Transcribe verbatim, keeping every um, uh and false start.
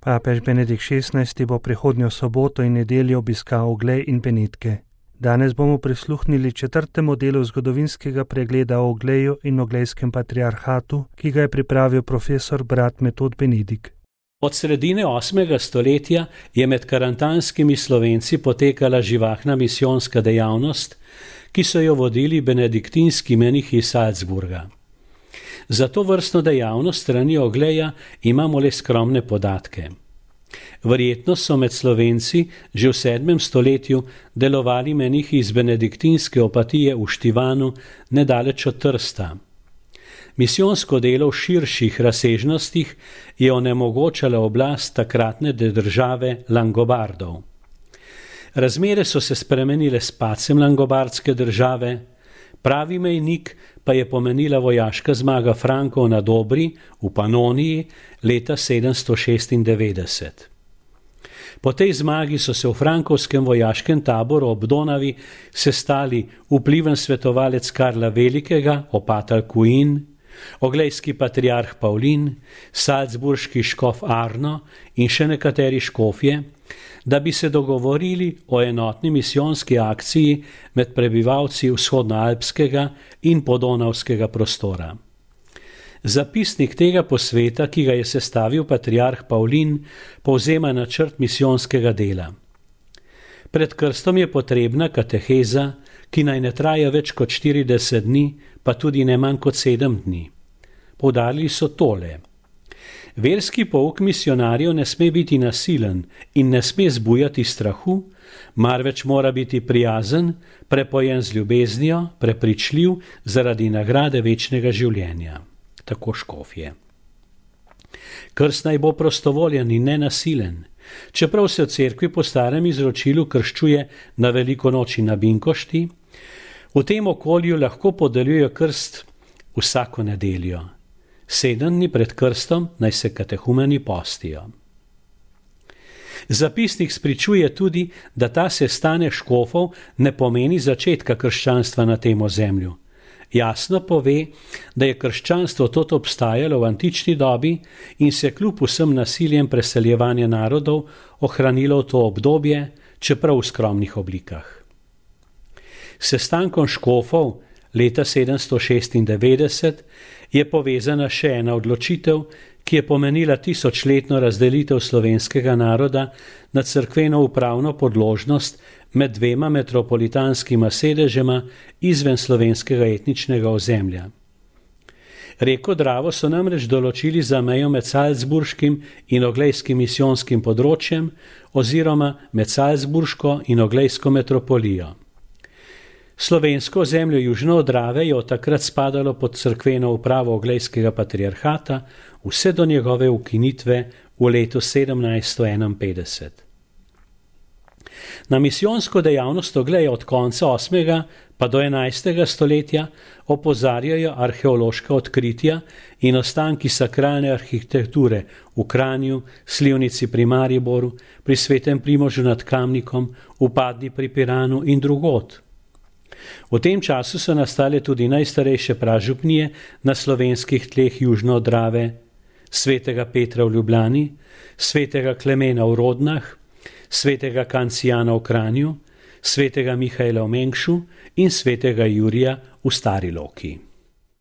Papež Benedikt šestnajsti bo prihodnjo soboto in nedeljo obiskal Oglej in Benetke. Danes bomo prisluhnili četrtemu delu zgodovinskega pregleda o Ogleju in Oglejskem patriarhatu, ki ga je pripravil profesor brat Metod Benedik. Od sredine osmega stoletja je med karantanskimi Slovenci potekala živahna misijonska dejavnost, ki so jo vodili benediktinski menihi iz Salzburga. Za to vrstno dejavnost strani Ogleja imamo le skromne podatke. Verjetno so med Slovenci že v sedmem stoletju delovali menihi iz benediktinske opatije v Štivanu nedaleč od Trsta. Misijonsko delo v širših razsežnostih je onemogočala oblast takratne države Langobardov. Razmere so se spremenile s padcem langobardske države, pravi mejnik pa je pomenila vojaška zmaga Frankov na Dobri v Panoniji leta sedemsto šestindevetdeset. Po tej zmagi so se v frankovskem vojaškem taboru ob Donavi sestali vpliven svetovalec Karla Velikega, opatar Kuin, oglejski patriarh Pavlin, salzburški škof Arno in še nekateri škofje, da bi se dogovorili o enotni misijonski akciji med prebivalci vzhodnoalpskega in podonavskega prostora. Zapisnik tega posveta, ki ga je sestavil patriarh Pavlin, povzema načrt misijonskega dela. Pred krstom je potrebna kateheza, ki naj ne traja več kot štirideset dni, pa tudi ne manj kot sedem dni. Poudarili so tole. Verski pouk misionarjev ne sme biti nasilen in ne sme zbujati strahu, marveč mora biti prijazen, prepojen z ljubeznijo, prepričljiv zaradi nagrade večnega življenja. Tako škofje. Krst naj bo prostovoljen in nenasilen. Čeprav se v cerkvi po starem izročilu krščuje na Veliko noč in na Binkošti, v tem okolju lahko podeljujejo krst vsako nedeljo. Sedem dni pred krstom naj se katehumeni postijo. Zapisnik spričuje tudi, da ta sestanek škofov ne pomeni začetka krščanstva na tem ozemlju. Jasno pove, da je krščanstvo tot obstajalo v antični dobi in se kljub vsem nasiljem preseljevanja narodov ohranilo v to obdobje, čeprav v skromnih oblikah. S sestankom škofov leta sedemsto šestindevetdeset je povezana še ena odločitev, ki je pomenila tisočletno razdelitev slovenskega naroda na cerkveno upravno podložnost med dvema metropolitanskima sedežema izven slovenskega etničnega ozemlja. Reko Dravo so namreč določili za mejo med salzburškim in oglejskim misijonskim področjem oziroma med salzburško in oglejsko metropolijo. Slovensko ozemlje južno od Drave je od takrat spadalo pod cerkveno upravo Oglejskega patriarhata vse do njegove ukinitve v letu sedemnajststo enainpetdeset. Na misijonsko dejavnost Ogleja od konca osmega pa do enajstega stoletja opozarjajo arheološka odkritja in ostanki sakralne arhitekture v Kranju, Slivnici pri Mariboru, pri Svetem Primožu nad Kamnikom, v Padni pri Piranu in drugod. V tem času so nastale tudi najstarejše pražupnije na slovenskih tleh južno od Drave, svetega Petra v Ljubljani, svetega Klemena v Rodnah, svetega Kancijana v Kranju, svetega Mihaela v Mengšu in svetega Jurija v Stari Loki.